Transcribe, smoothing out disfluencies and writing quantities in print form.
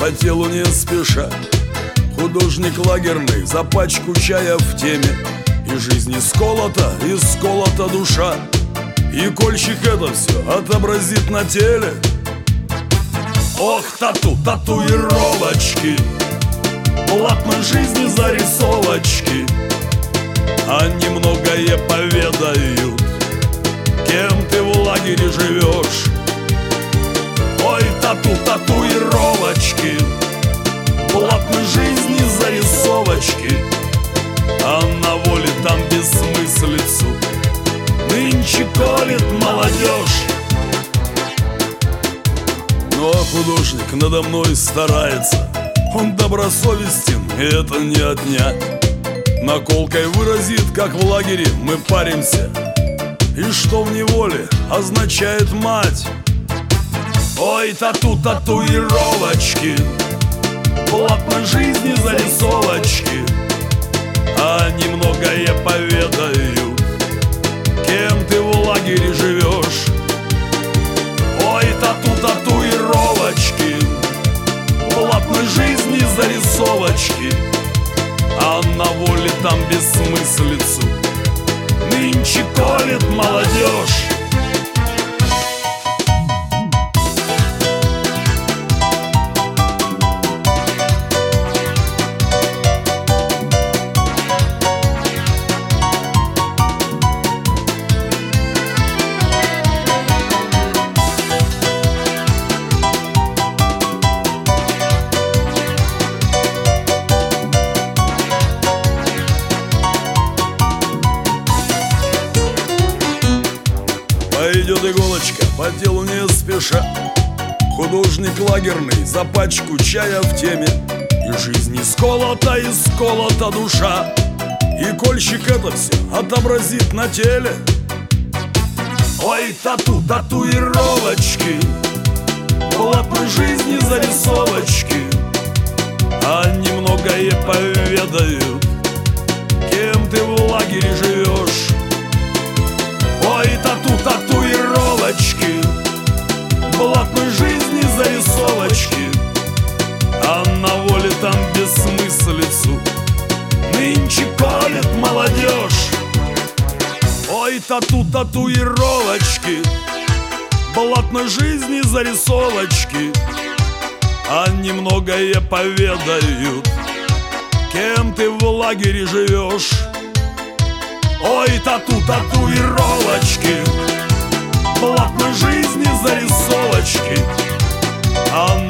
по телу не спеша. Художник лагерный за пачку чая в теме. И жизнь исколота душа. И кольщик это все отобразит на теле. Ох, татуировочки, полотна жизни зарисовочки. Они многое поведают, кем ты в лагере живешь. Ой, татуировочки, полотна жизни зарисовочки. А на воле там бессмыслицу нынче колет молодежь. Ну а художник надо мной старается, он добросовестен, и это не отнять. Наколкой выразит, как в лагере мы паримся, и что в неволе означает мать. Ой, татуировочки, полотна жизни зарисовочки. Они многое поведают, кем ты в лагере живешь. Ой, татуировочки, полотна жизни зарисовочки. А на воле там бессмыслицу нынче колет молодежь. Пойдет иголочка по телу не спеша. Художник лагерный за пачку чая в теме. И жизнь исколота душа. И кольщик это все отобразит на теле. Ой, татуировочки, полотна жизни зарисовочки. Они многое поведают, кем ты в лагере живешь. Ой, татуировочки, полотна жизни зарисовочки. А на воле там бессмыслицу нынче колет молодежь. Ой, татуировочки, полотна жизни зарисовочки. Они многое поведают, кем ты в лагере живешь. Ой, татуировочки, полотна жизни зарисовочки. А